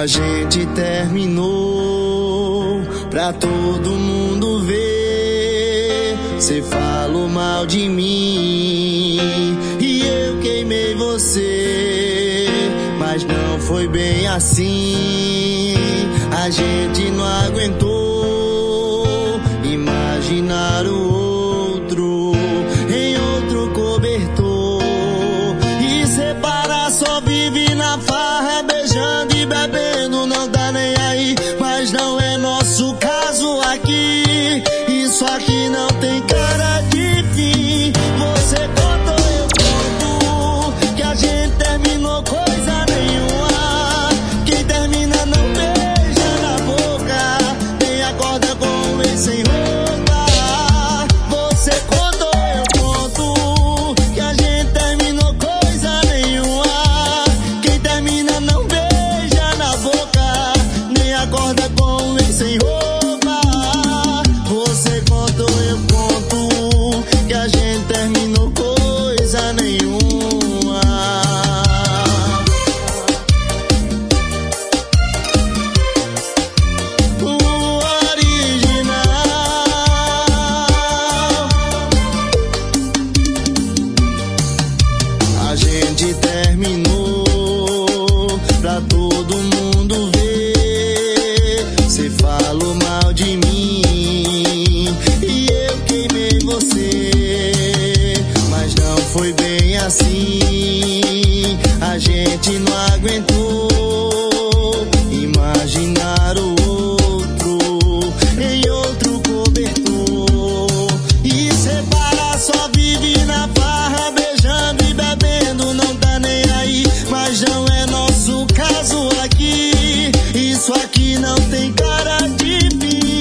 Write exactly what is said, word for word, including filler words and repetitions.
A gente terminou pra todo mundo ver. Cê falou mal de mim e eu queimei você, mas não foi bem assim. A gente não aguentou imaginar o outro em outro cobertor e separar, só vive na farra, beijando e bebendo, não dá nem aí. Mas não é nosso caso aqui, isso aqui não tem cara de fim. Você contou, eu conto, que a gente terminou coisa nenhuma. Quem termina não beija na boca, nem acorda com o ex sem roupa. Você contou, eu conto, que a gente terminou coisa nenhuma. Quem termina não beija na boca, nem acorda com o ex sem roupa. Você contou, eu conto, que a gente terminou coisa nenhuma. O original. A gente terminou pra todo mundo ver. Cê falou mal de mim e eu queimei você, mas não foi bem assim. A gente não aguentou imaginar o outro em outro cobertor e separar, só vive na farra, beijando e bebendo, não tá nem aí. Mas não é nosso caso aqui, isso aqui não tem cara de fim.